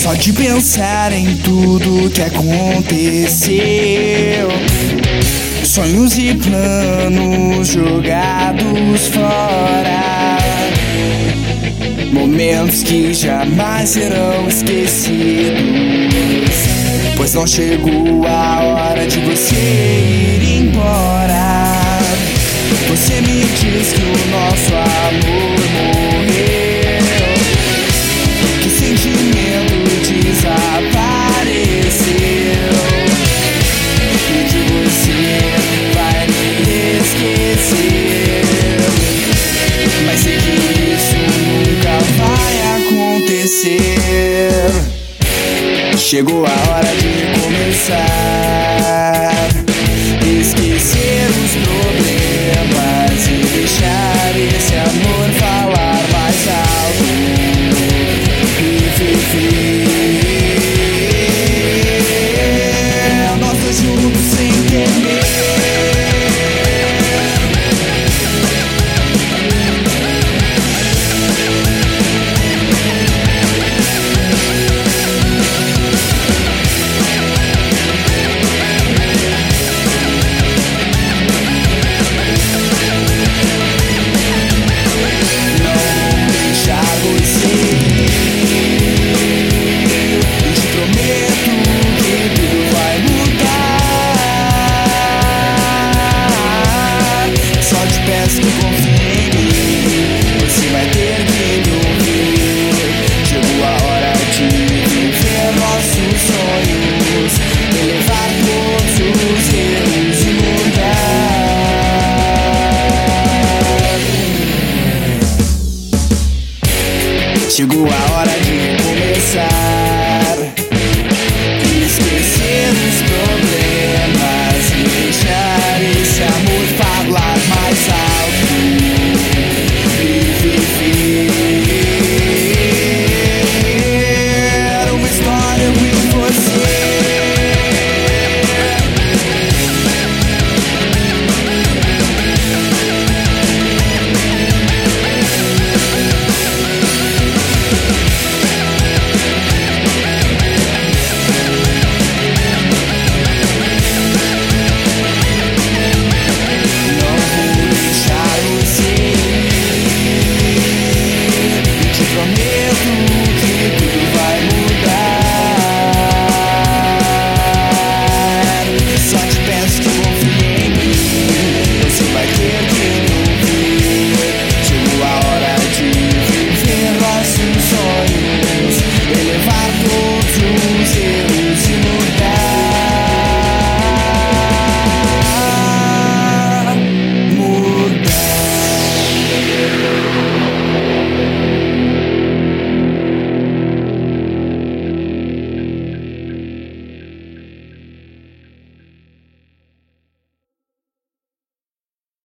Só de pensar em tudo que aconteceu, sonhos e planos jogados fora, momentos que jamais serão esquecidos, pois não chegou a hora de você ir embora. Você me diz que o nosso amor morreu, que o sentimento desapareceu e que você vai me esquecer. Mas sei que isso nunca vai acontecer. Chegou a hora de começar, esquecer os problemas e deixar esse amor falar mais alto e viver nós dois juntos sem temer. Chegou a hora